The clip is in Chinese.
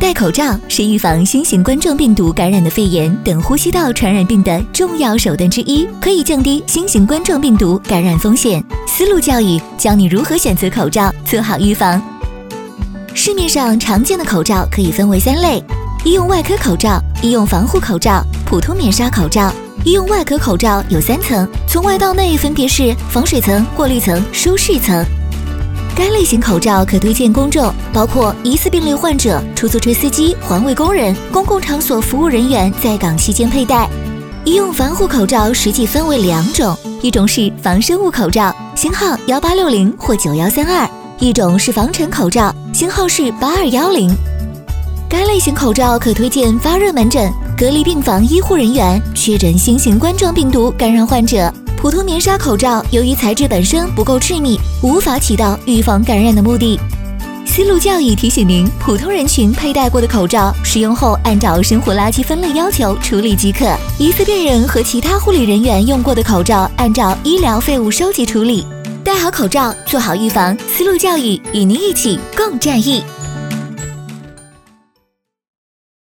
戴口罩是预防新型冠状病毒感染的肺炎等呼吸道传染病的重要手段之一，可以降低新型冠状病毒感染风险。思路教育教你如何选择口罩，做好预防。市面上常见的口罩可以分为3类：医用外科口罩、医用防护口罩、普通棉纱口罩。医用外科口罩有3层，从外到内分别是防水层、过滤层、舒适层。该类型口罩可推荐公众，包括疑似病例患者、出租车司机、环卫工人、公共场所服务人员在岗期间佩戴。医用防护口罩实际分为2种，一种是防生物口罩，型号1860或9132，一种是防尘口罩，型号是8210。该类型口罩可推荐发热门诊、隔离病房医护人员、确诊新型冠状病毒感染患者。普通棉纱口罩由于材质本身不够致密，无法起到预防感染的目的。思路教育提醒您，普通人群佩戴过的口罩，使用后按照生活垃圾分类要求处理即可；疑似病人和其他护理人员用过的口罩，按照医疗废物收集处理。戴好口罩，做好预防。思路教育与您一起共战疫。